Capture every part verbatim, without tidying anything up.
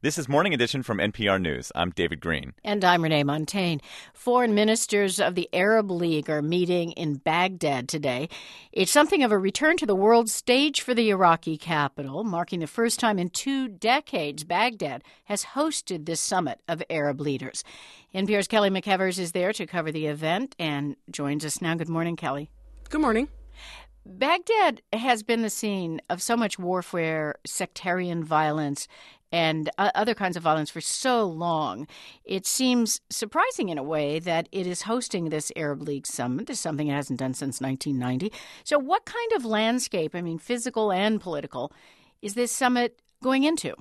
This is Morning Edition from N P R News. I'm David Green. And I'm Renee Montaigne. Foreign ministers of the Arab League are meeting in Baghdad today. It's something of a return to the world stage for the Iraqi capital, marking the first time in two decades Baghdad has hosted this summit of Arab leaders. N P R's Kelly McEvers is there to cover the event and joins us now. Good morning, Kelly. Good morning. Baghdad has been the scene of so much warfare, sectarian violence, and other kinds of violence for so long. It seems surprising in a way that it is hosting this Arab League summit. This is something it hasn't done since nineteen ninety. So what kind of landscape, I mean, physical and political, is this summit going into?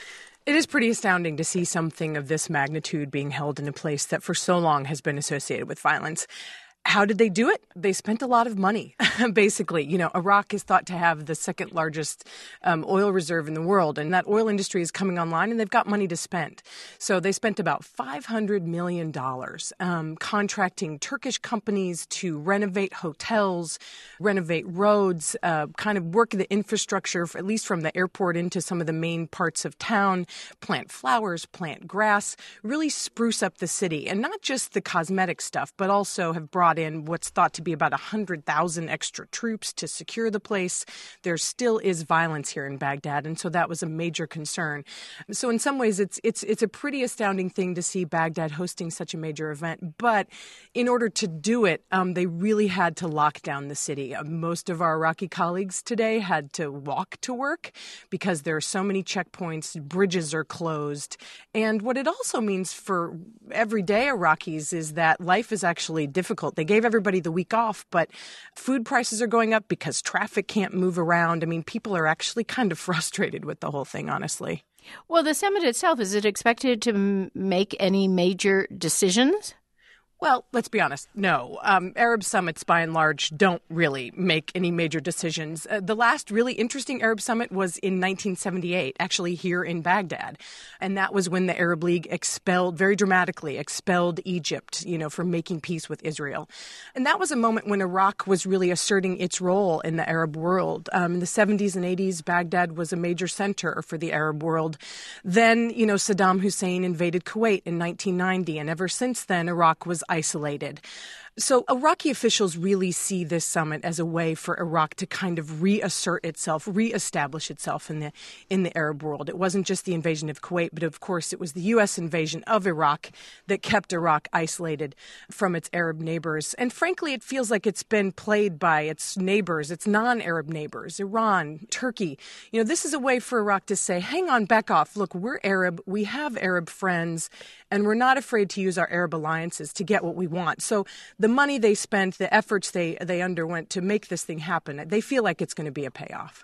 It is pretty astounding to see something of this magnitude being held in a place that for so long has been associated with violence. How did they do it? They spent a lot of money, basically. You know, Iraq is thought to have the second largest um, oil reserve in the world, and that oil industry is coming online, and they've got money to spend. So they spent about five hundred million dollars um, contracting Turkish companies to renovate hotels, renovate roads, uh, kind of work the infrastructure, for, at least from the airport into some of the main parts of town, plant flowers, plant grass, really spruce up the city. And not just the cosmetic stuff, but also have brought in what's thought to be about one hundred thousand extra troops to secure the place. There still is violence here in Baghdad, and so that was a major concern. So in some ways, it's it's it's a pretty astounding thing to see Baghdad hosting such a major event. But in order to do it, um, they really had to lock down the city. Uh, most of our Iraqi colleagues today had to walk to work because there are so many checkpoints, bridges are closed. And what it also means for everyday Iraqis is that life is actually difficult. They gave everybody the week off, but food prices are going up because traffic can't move around. I mean, people are actually kind of frustrated with the whole thing, honestly. Well, the summit itself, is it expected to m- make any major decisions? Well, let's be honest. No. Um, Arab summits, by and large, don't really make any major decisions. Uh, the last really interesting Arab summit was in nineteen seventy-eight, actually here in Baghdad. And that was when the Arab League expelled, very dramatically, expelled Egypt, you know, for making peace with Israel. And that was a moment when Iraq was really asserting its role in the Arab world. Um, in the seventies and eighties, Baghdad was a major center for the Arab world. Then, you know, Saddam Hussein invaded Kuwait in nineteen ninety. And ever since then, Iraq was isolated. So Iraqi officials really see this summit as a way for Iraq to kind of reassert itself, reestablish itself in the in the Arab world. It wasn't just the invasion of Kuwait, but of course it was the U S invasion of Iraq that kept Iraq isolated from its Arab neighbors. And frankly, it feels like it's been played by its neighbors, its non-Arab neighbors, Iran, Turkey. You know, this is a way for Iraq to say, hang on, back off. Look, we're Arab, we have Arab friends, and we're not afraid to use our Arab alliances to get what we want. So the money they spent, the efforts they, they underwent to make this thing happen, they feel like it's going to be a payoff.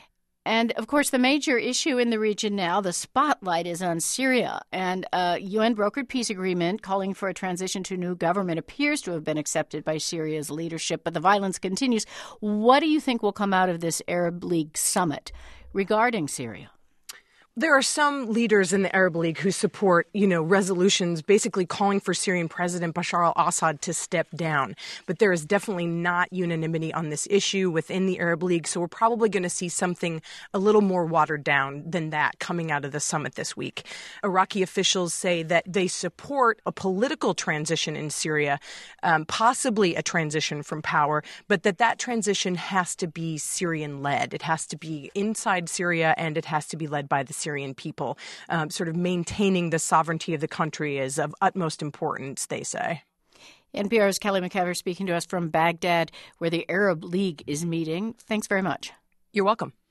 And, of course, the major issue in the region now, the spotlight is on Syria. And a U N-brokered peace agreement calling for a transition to a new government appears to have been accepted by Syria's leadership, but the violence continues. What do you think will come out of this Arab League summit regarding Syria? There are some leaders in the Arab League who support, you know, resolutions basically calling for Syrian President Bashar al-Assad to step down. But there is definitely not unanimity on this issue within the Arab League. So we're probably going to see something a little more watered down than that coming out of the summit this week. Iraqi officials say that they support a political transition in Syria, um, possibly a transition from power, but that that transition has to be Syrian-led. It has to be inside Syria, and it has to be led by the Syrian people. Um, sort of maintaining the sovereignty of the country is of utmost importance, they say. N P R's Kelly McEvers speaking to us from Baghdad, where the Arab League is meeting. Thanks very much. You're welcome.